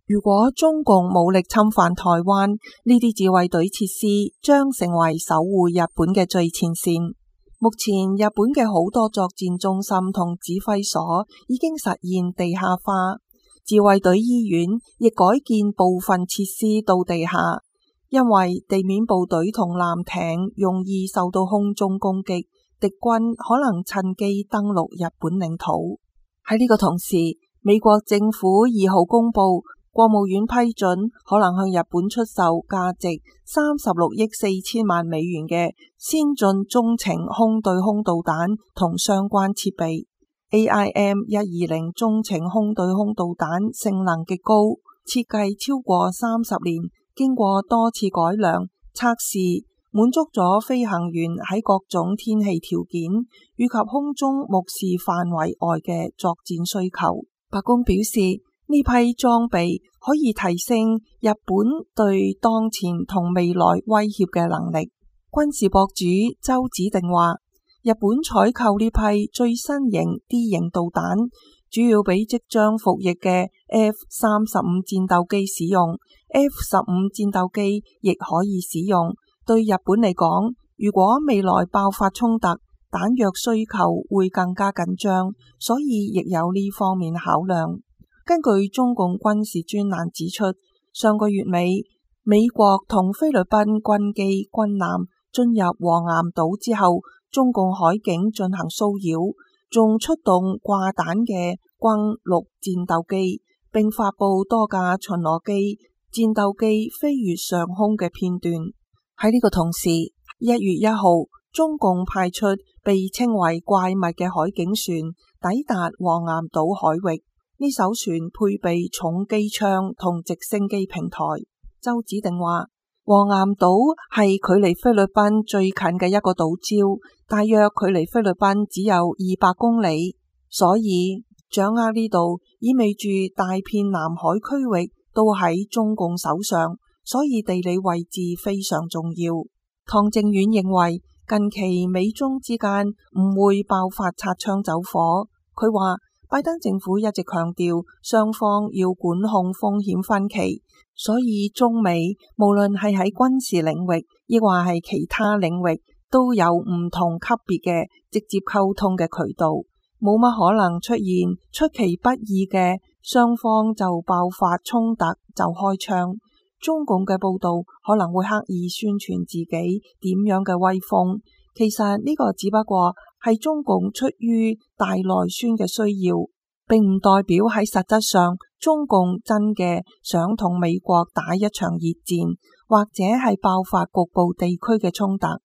如果中共武力侵犯台灣，呢啲自衛隊設施將成為守護日本嘅最前線。目前日本嘅好多作戰中心同指揮所已經實現地下化，自衛隊醫院亦改建部分設施到地下，因為地面部隊同艦艇容易受到空中攻擊，敵軍可能趁機登陸日本領土。喺呢個同時，美國政府二號公布，國務院批准可能向日本出售價值三十六億四千萬美元嘅先進中程空對空導彈同相關設備。A I M 一二零中程空對空導彈性能極高，設計超過三十年，經過多次改良測試，滿足咗飛行員喺各種天氣條件以及空中目視範圍外嘅作戰需求。白宮表示，呢批裝備可以提升日本對當前同未來威脅嘅能力。軍事博主周子定話，日本採購呢批最新型 D 型導彈，主要俾即將服役嘅 F 三十五戰鬥機使用 ，F 十五戰鬥機亦可以使用。對日本嚟講，如果未來爆發衝突，彈藥需求會更加緊張，所以亦有呢方面考量。根據中共軍事專欄指出，上個月尾，美國同菲律賓軍機軍艦進入黃岩島之後，中共海警進行騷擾，仲出動掛彈嘅轟六戰鬥機，並發布多架巡邏機、戰鬥機飛越上空嘅片段。喺呢個同時，一月一號，中共派出被稱為怪物嘅海警船抵達黃岩島海域。呢艘船配備重機槍同直升機平台。周子定話，黃岩島係距離菲律賓最近嘅一個島礁，大約距離菲律賓只有二百公里，所以掌握呢度意味住大片南海區域都喺中共手上，所以地理位置非常重要。唐正遠認為，近期美中之間唔會爆發擦槍走火。佢話，拜登政府一直強調雙方要管控風險分歧，所以中美無論係喺軍事領域，亦或係其他領域，都有唔同級別嘅直接溝通嘅渠道，冇乜可能出現出其不意嘅雙方就爆發衝突就開槍。中共嘅報道可能會刻意宣傳自己點樣嘅威風，其實呢個只不過係中共出於大內宣嘅需要，並唔代表喺實質上中共真嘅想同美國打一場熱戰，或者係爆發局部地區嘅衝突。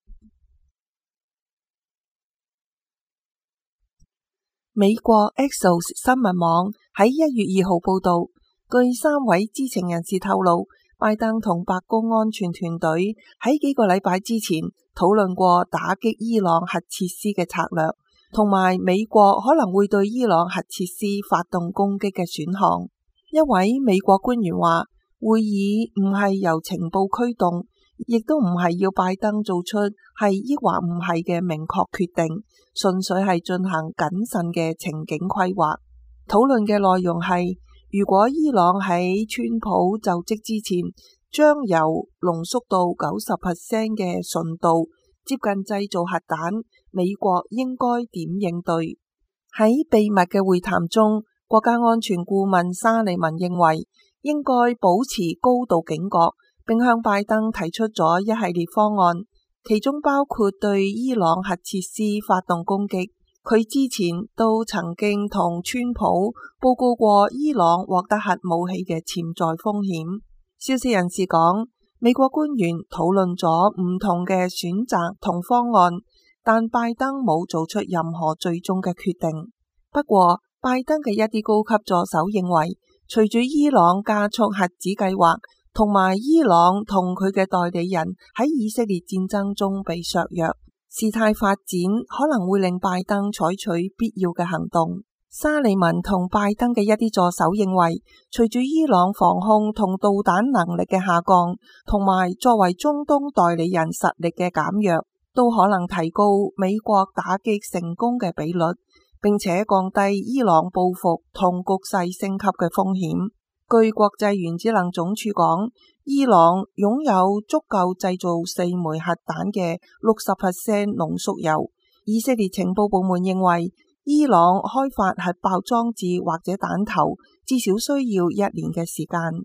美國 Axios 新聞網喺一月二號報道，據三位知情人士透露，拜登同白宮安全團隊喺幾個禮拜之前討論過打擊伊朗核設施嘅策略，同埋美國可能會對伊朗核設施發動攻擊嘅選項。一位美國官員話，會議唔係由情報驅動，亦都唔係要拜登做出係抑或唔係嘅明確決定，純粹係進行謹慎嘅情景規劃。討論嘅內容係，如果伊朗喺川普就職之前將鈾濃縮到九十 percent 嘅純度，接近製造核彈，美國應該點應對？喺秘密嘅會談中，國家安全顧問沙利文認為應該保持高度警覺，並向拜登提出咗一系列方案，其中包括對伊朗核設施發動攻擊。佢之前都曾經同川普報告過伊朗獲得核武器嘅潛在風險。消息人士講，美國官員討論咗唔同嘅選擇同方案，但拜登冇做出任何最終嘅決定。不過，拜登嘅一啲高級助手認為，隨住伊朗加速核子計劃，同埋伊朗同佢嘅代理人喺以色列戰爭中被削弱，事態發展可能會令拜登採取必要嘅行動。沙利文同拜登嘅一啲助手認為，隨住伊朗防空同導彈能力嘅下降，同埋作為中東代理人實力嘅減弱，都可能提高美國打擊成功嘅比率，並且降低伊朗報復同局勢升級嘅風險。 據國際原子能總署講，伊朗擁有足夠製造四枚核彈嘅六十 percent 濃縮鈾。以色列情報部門認為，伊朗開發核爆裝置或者彈頭至少需要一年嘅時間。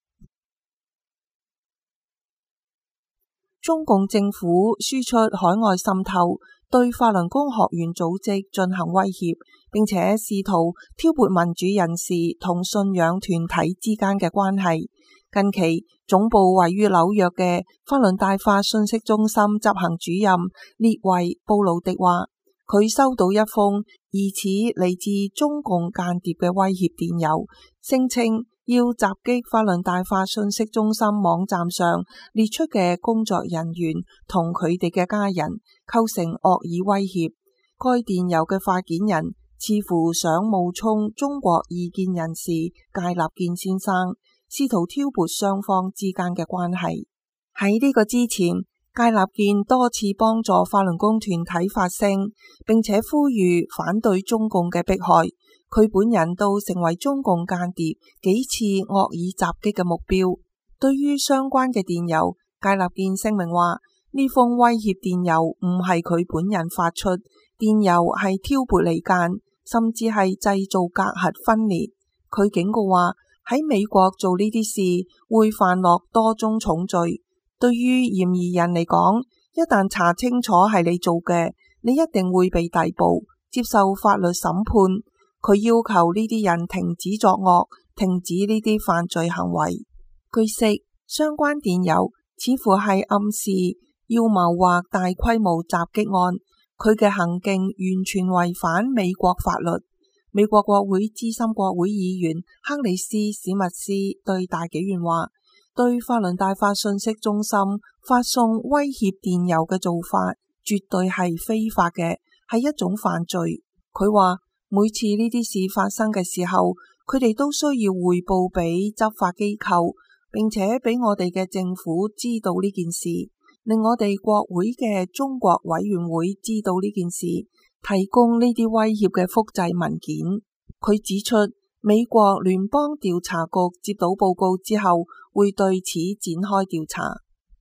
中共政府輸出海外滲透，對法輪功學員組織進行威脅，並且試圖挑撥民主人士同信仰團體之間嘅關係。近期，總部位於紐約嘅法輪大法信息中心執行主任列維布魯迪話，佢收到一封疑似嚟自中共間諜嘅威脅電郵，聲稱要襲擊法輪大法信息中心網站上列出嘅工作人員同佢哋嘅家人，構成惡意威脅。該電郵嘅發件人似乎想冒充中國異見人士戒立健先生，試圖挑撥雙方之間嘅關係。喺呢個之前，戒立健多次幫助法輪功團體發聲，並且呼籲反對中共嘅迫害。佢本人都成為中共間諜幾次惡意襲擊嘅目標。對於相關嘅電郵，戒立健聲明話，呢封威脅電郵唔係佢本人發出，電郵係挑撥離間，甚至係製造隔閡分裂。佢警告話，喺美國做呢啲事會犯落多宗重罪。對於嫌疑人嚟講，一旦查清楚係你做嘅，你一定會被逮捕，接受法律審判。佢要求呢啲人停止作惡，停止呢啲犯罪行為。據悉，相關電郵似乎係暗示要謀劃大規模襲擊案，佢嘅行徑完全違反美國法律。美國國會資深國會議員克里斯史密斯對大紀元話，對法輪大法信息中心發送威脅電郵嘅做法絕對係非法嘅，係一種犯罪。佢話每次呢啲事發生嘅時候，佢哋都需要匯報俾執法機構，並且俾我哋嘅政府知道呢件事，令我哋國會嘅中國委員會知道呢件事，提供呢啲威脅嘅複製文件。佢指出，美國聯邦調查局接到報告之後，會對此展開調查。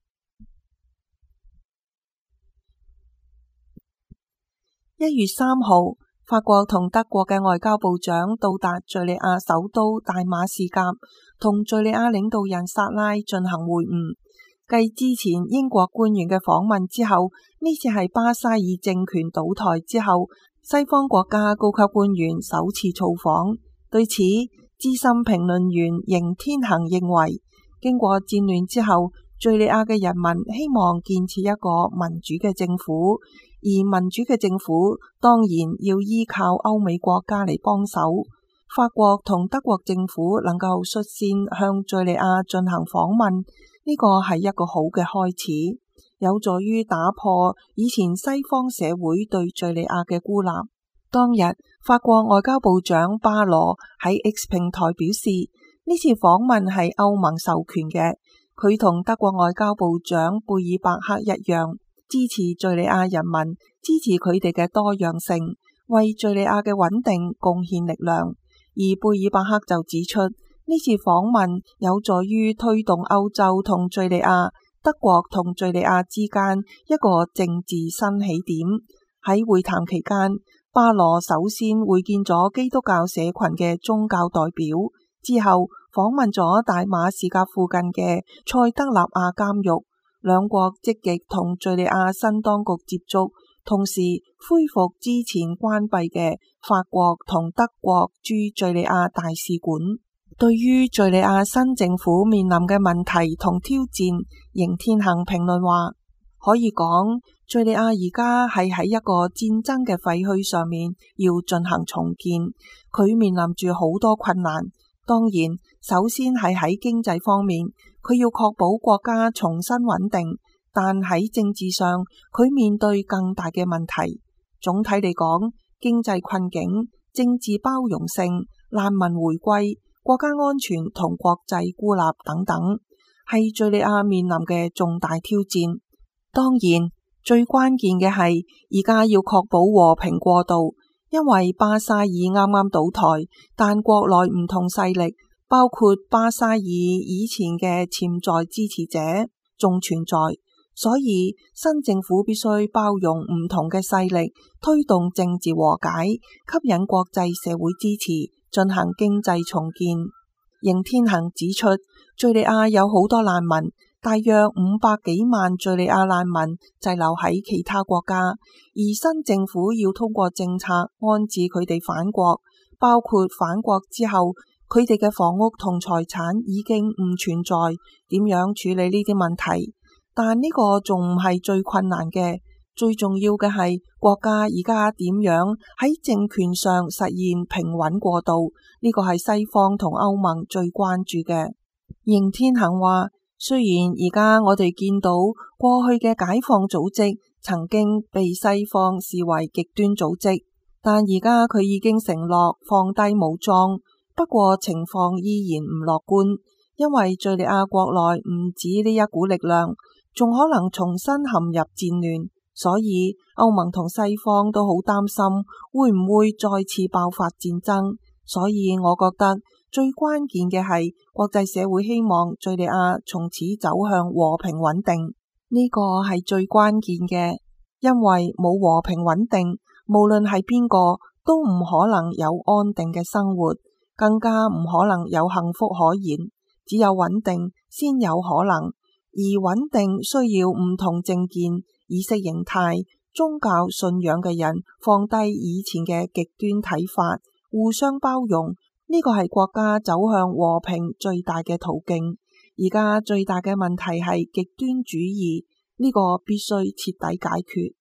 一月三號，法國同德國嘅外交部長到達敘利亞首都大馬士革，同敘利亞領導人薩拉進行會晤。繼之前英國官員嘅訪問之後，呢次係巴沙爾政權倒台之後，西方國家高級官員首次造訪。對此，資深評論員邢天行認為，經過戰亂之後，敘利亞嘅人民希望建設一個民主嘅政府，而民主嘅政府當然要依靠歐美國家嚟幫手。法國同德國政府能夠率先向敘利亞進行訪問，呢個係一個好嘅開始，有助於打破以前西方社會對敘利亞嘅孤立。當日，法國外交部長巴羅喺 X 平台表示，呢次訪問係歐盟授權嘅。佢同德國外交部長貝爾伯克一樣，支持敘利亞人民，支持佢哋嘅多樣性，為敘利亞嘅穩定貢獻力量。而貝爾伯克就指出，呢次訪問有助於推動歐洲同敘利亞、德國同敘利亞之間一個政治新起點。喺會談期間，巴羅首先會見咗基督教社群嘅宗教代表，之後訪問咗大馬士革附近嘅塞德納亞監獄。兩國積極同敘利亞新當局接觸，同時恢復之前關閉嘅法國同德國駐敘利亞大使館。對於敘利亞新政府面臨嘅問題同挑戰，邢天行評論話，可以講敘利亞而家係喺一個戰爭嘅廢墟上面要進行重建，佢面臨住好多困難。當然，首先係喺經濟方面，佢要確保國家重新穩定，但喺政治上，佢面對更大嘅問題。總體嚟講，經濟困境、政治包容性、難民回歸、國家安全同國際孤立等等，係敘利亞面臨嘅重大挑戰。當然，最關鍵嘅係而家要確保和平過渡，因為巴沙爾啱啱倒台，但國內唔同勢力， 包括巴沙爾以前嘅潛在支持者仲存在，所以新政府必須包容唔同嘅勢力，推動政治和解，吸引國際社會支持，進行經濟重建。邢天行指出，敘利亞有好多難民，大約五百幾萬敘利亞難民滯留喺其他國家，而新政府要通過政策安置佢哋返國，包括返國之後佢哋嘅房屋同財產已經唔存在，點樣處理呢啲問題？但呢個仲唔係最困難嘅，最重要嘅係國家而家點樣喺政權上實現平穩過渡，呢個係西方同歐盟最關注嘅。邢天行話，雖然而家我哋見到過去嘅解放組織曾經被西方視為極端組織，但而家佢已經承諾放低武裝，不過情況依然唔樂觀，因為敘利亞國內唔止呢一股力量，仲可能重新陷入戰亂，所以歐盟同西方都好擔心會唔會再次爆發戰爭。所以我覺得最關鍵嘅係國際社會希望敘利亞從此走向和平穩定，呢個係最關鍵嘅，因為冇和平穩定，無論係邊個都唔可能有安定嘅生活，更加唔可能有幸福可言。只有穩定先有可能，而穩定需要唔同政見、意識形態、宗教信仰嘅人放低以前嘅極端睇法，互相包容，呢個係國家走向和平最大嘅途徑。而家最大嘅問題係極端主義，呢個必須徹底解決。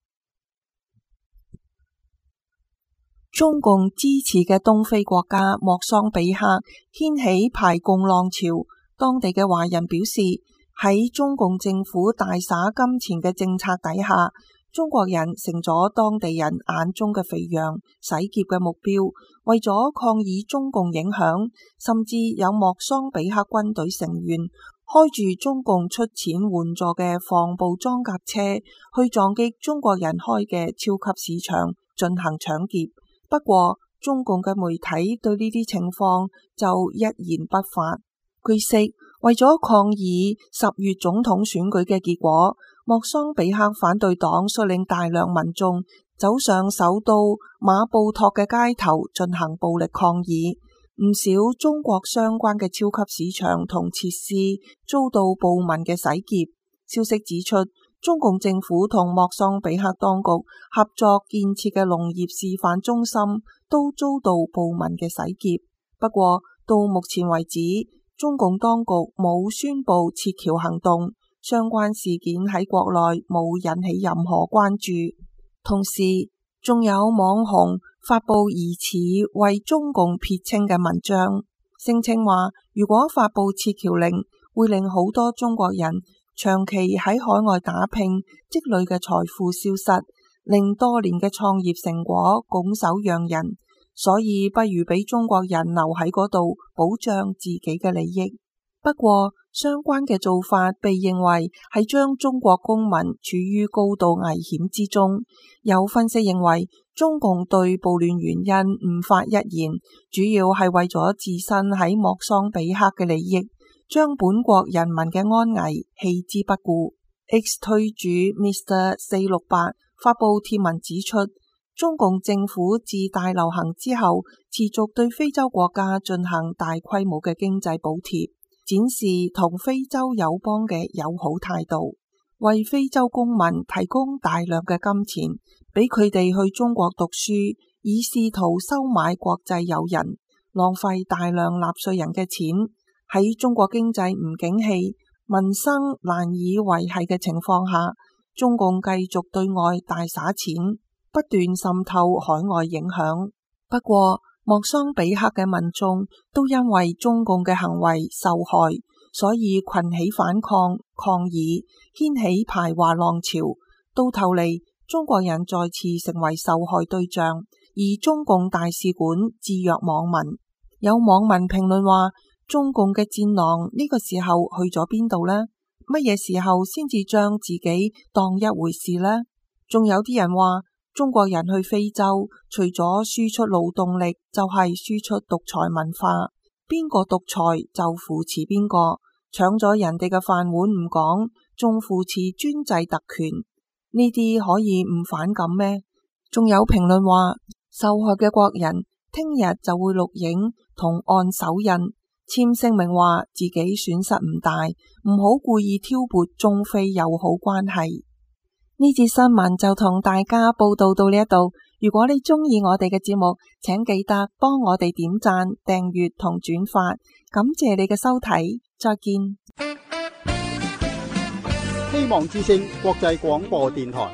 中共支持嘅東非國家莫桑比克掀起排共浪潮，當地嘅華人表示，喺中共政府大灑金錢嘅政策底下，中國人成咗當地人眼中嘅肥羊、洗劫嘅目標。為咗抗議中共影響，甚至有莫桑比克軍隊成員開住中共出錢援助嘅防暴裝甲車去撞擊中國人開嘅超級市場進行搶劫。不過中共嘅媒體對呢啲情況就一言不發。據悉，為咗抗議十月總統選舉嘅結果，莫桑比克反對黨率領大量民眾走上首都馬布托嘅街頭進行暴力抗議，唔少中國相關嘅超級市場同設施遭到暴民嘅洗劫。消息指出，中共政府同莫桑比克當局合作建設嘅農業示範中心都遭到暴民嘅洗劫。不過到目前為止，中共當局冇宣布撤僑行動，相關事件喺國內冇引起任何關注。同時，仲有網紅發布疑似為中共撇清嘅文章，聲稱話如果發布撤僑令，會令好多中國人長期喺海外打拼積累嘅財富消失，令多年嘅創業成果拱手讓人，所以不如俾中國人留喺嗰度保障自己嘅利益。不過相關嘅做法被認為係將中國公民處於高度危險之中。有分析認為，中共對暴亂原因唔發一言，主要係為咗自身喺莫桑比克嘅利益，將本國人民嘅安危棄之不顧。X 推主 Mister 四六八發布帖文指出，中共政府自大流行之後，持續對非洲國家進行大規模嘅經濟補貼，展示同非洲友邦嘅友好態度，為非洲公民提供大量嘅金錢，俾佢哋去中國讀書，以試圖收買國際友人，浪費大量納稅人嘅錢。喺中國經濟唔景氣、民生難以維繫嘅情況下，中共繼續對外大灑錢，不斷滲透海外影響。不過莫桑比克嘅民眾都因為中共嘅行為受害，所以群起反抗抗議，掀起排華浪潮。到頭嚟，中國人再次成為受害對象，而中共大使館置若罔聞。有網民評論話，中共嘅戰狼呢個時候去咗邊度呢？乜嘢時候先至將自己當一回事呢？仲有啲人話，中國人去非洲除咗輸出勞動力，就係輸出獨裁文化。 邊個獨裁就扶持邊個，搶咗人哋嘅飯碗唔講，仲扶持專制特權，呢啲可以唔反感咩？仲有評論話，受害嘅國人聽日就會錄影同按手印，簽聲明話自己損失唔大，唔好故意挑撥中非友好關係。呢節新聞就同大家報道到呢一度。如果你鍾意我哋嘅節目，請記得幫我哋點讚、訂閱同轉發。感謝你嘅收睇，再見。 希望之聲國際廣播電台。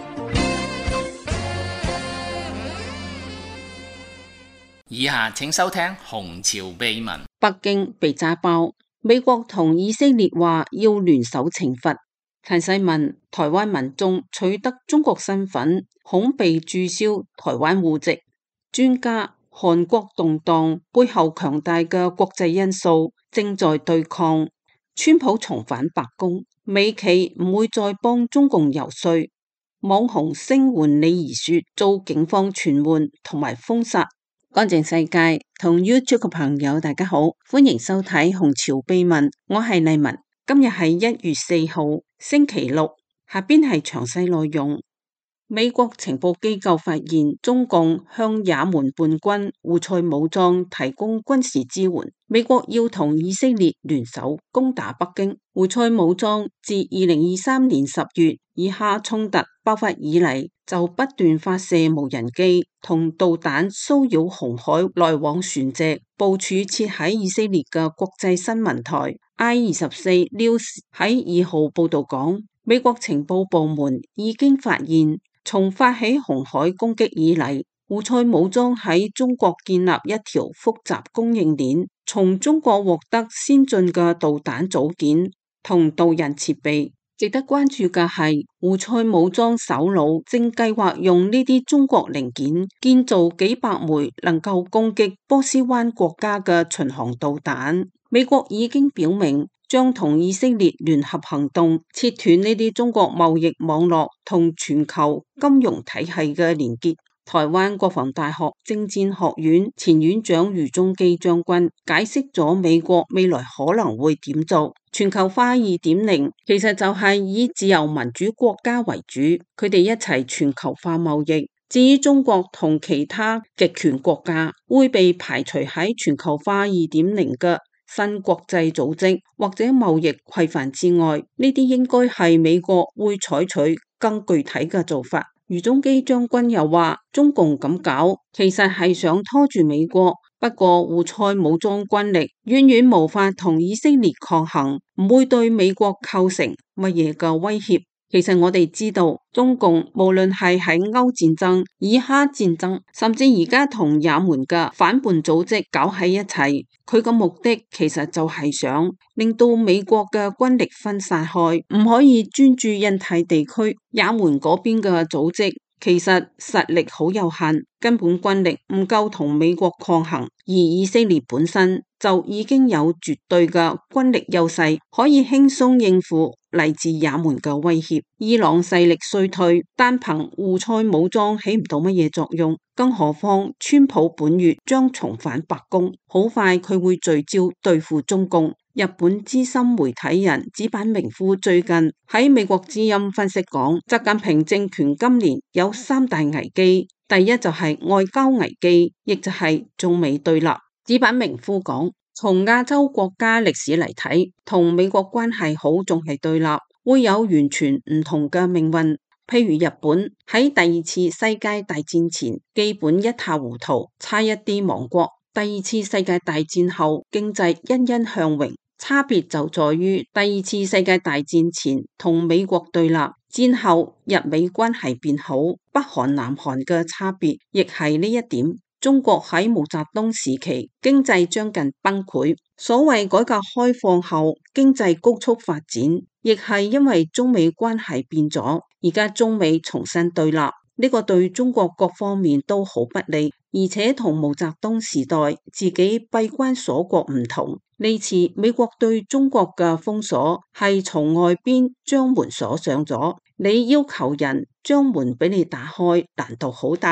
以下請收聽《紅潮秘聞》。 北京被炸爆，美國同以色列話要聯手懲罰。陳世文，台灣民眾取得中國身份，恐被註銷台灣戶籍。專家，韓國動盪背後強大嘅國際因素正在對抗。川普重返白宮，美企唔會再幫中共游說。網紅聲援李怡雪遭警方傳喚同埋封殺。乾淨世界同 YouTube 嘅朋友大家好，歡迎收睇紅潮秘聞，我係麗文。今日係一月四號星期六，下邊係詳細內容。美國情報機構發現中共向也門叛軍胡塞武裝提供軍事支援，美國要同以色列聯手攻打北京。胡塞武裝自二零二三年十月以哈衝突爆發以嚟，就不斷發射無人機同導彈騷擾紅海來往船隻，部署設喺以色列嘅國際新聞台 I 二十四 News 喺二號報道講，美國情報部門已經發現，從發起紅海攻擊以嚟，胡塞武裝喺中國建立一條複雜供應鏈，從中國獲得先進嘅導彈組件同導引設備。值得關注嘅係，胡塞武裝首腦正計劃用呢啲中國零件建造幾百枚能夠攻擊波斯灣國家嘅巡航導彈。美國已經表明將同以色列聯合行動，切斷呢啲中國貿易網絡同全球金融體系嘅連結。台灣國防大學政戰學院前院長余宗基將軍解釋咗美國未來可能會點做。全球化二點零其實就係以自由民主國家為主，佢哋一齊全球化貿易。至於中國同其他極權國家會被排除喺全球化二點零嘅新國際組織或者貿易規範之外，呢啲應該係美國會採取更具體嘅做法。余宗基將軍又話，中共咁搞其實係想拖住美國，不過胡塞武裝軍力遠遠無法同以色列抗衡，唔會對美國構成乜嘢嘅威脅。其實我哋知道，中共無論係喺歐戰爭、以哈戰爭，甚至而家同也門嘅反叛組織搞喺一齊，佢嘅目的其實就係想令到美國嘅軍力分散開，唔可以專注印太地區。也門嗰邊嘅組織其實實力好有限，根本軍力唔夠同美國抗衡，而以色列本身就已經有絕對嘅軍力優勢，可以輕鬆應付嚟自也門嘅威脅。伊朗勢力衰退，單憑胡塞武裝起唔到乜嘢作用，更何況川普本月將重返白宮，好快佢會聚焦對付中共。日本資深媒體人矢板明夫最近喺美國之音分析講，習近平政權今年有三大危機，第一就係外交危機，亦就係中美對立。矢板明夫講，從亞洲國家歷史嚟睇，同美國關係好仲係對立，會有完全唔同嘅命運。譬如日本喺第二次世界大戰前基本一塌糊塗，差一啲亡國；第二次世界大戰後經濟欣欣向榮。差別就在於第二次世界大戰前同美國對立，戰後日美關係變好，北韓南韓嘅差別亦係呢一點。中國喺毛澤東時期經濟將近崩潰，所謂改革開放後經濟高速發展，亦係因為中美關係變咗，而家中美重新對立，呢個對中國各方面都好不利，而且同毛澤東時代自己閉關鎖國唔同。呢次美國對中國嘅封鎖係從外邊將門鎖上咗，你要求人將門俾你打開，難度好大。第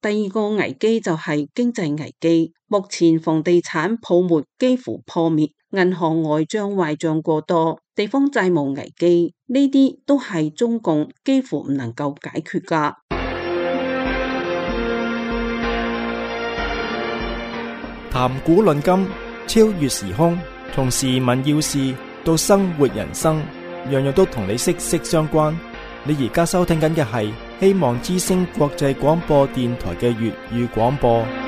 第二個危機就係經濟危機。目前房地產泡沫幾乎破滅，銀行外賬壞賬過多，地方債務危機，呢啲都係中共幾乎唔能夠解決㗎。 談古論今，超越時空，從時聞要事到生活人生，樣樣都同你息息相關。你而家收聽緊嘅係希望之聲國際廣播電台嘅粵語廣播。